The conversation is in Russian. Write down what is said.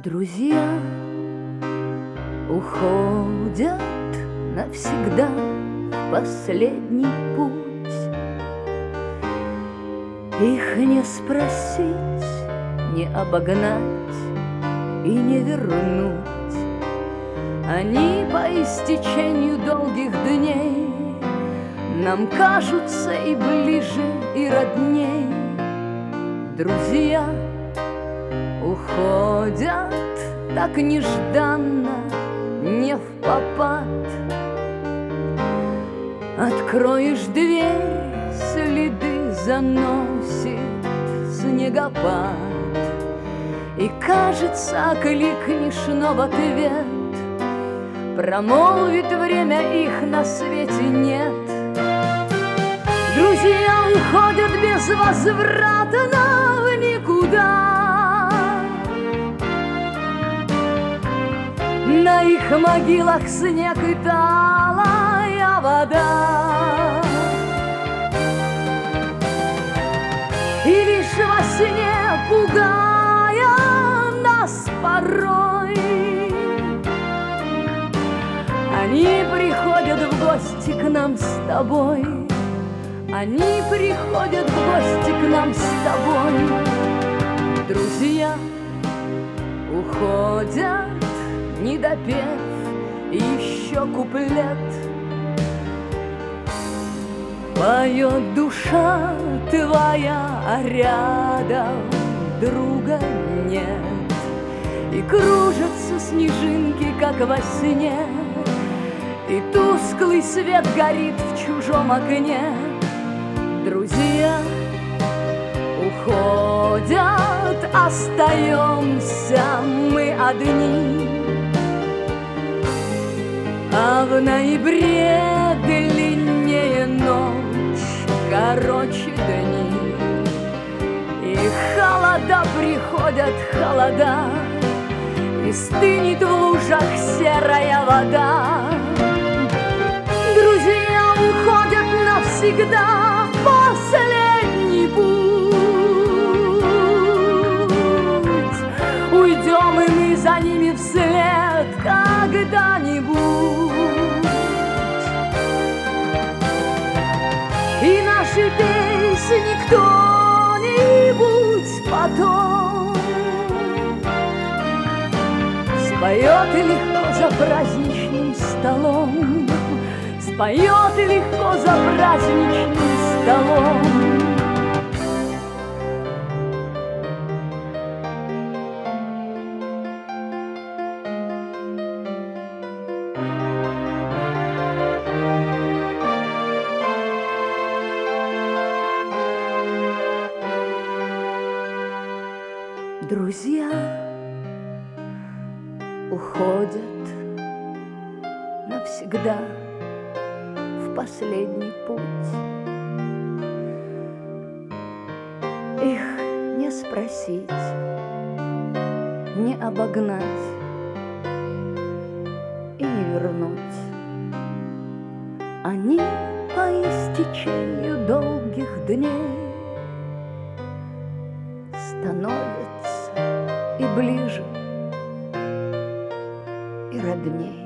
Друзья уходят навсегда в последний путь. Их не спросить, не обогнать и не вернуть. Они по истечению долгих дней нам кажутся и ближе, и родней. Друзья уходят так нежданно, не впопад. Откроешь дверь, следы заносит снегопад. И кажется, окликнешь, но в ответ промолвит время, их на свете нет. Друзья уходят безвозвратно в никуда. На их могилах снег и талая вода. И лишь во сне, пугая нас порой, они приходят в гости к нам с тобой. Они приходят в гости к нам с тобой. Друзья уходят, не допев еще куплет. Поет душа твоя, а рядом друга нет. И кружатся снежинки, как во сне, и тусклый свет горит в чужом окне. Друзья уходят, остаемся мы одни. А в ноябре длиннее ночь, короче дни. И холода приходят, холода, и стынет в лужах серая вода. Друзья уходят навсегда в последний путь. Уйдем и мы за ними вслед когда-нибудь. И наши песни кто-нибудь потом споет легко за праздничным столом. Споет легко за праздничным столом. Друзья уходят навсегда в последний путь. Их не спросить, не обогнать и не вернуть. Они по истечению долгих дней становятся и ближе, и родней.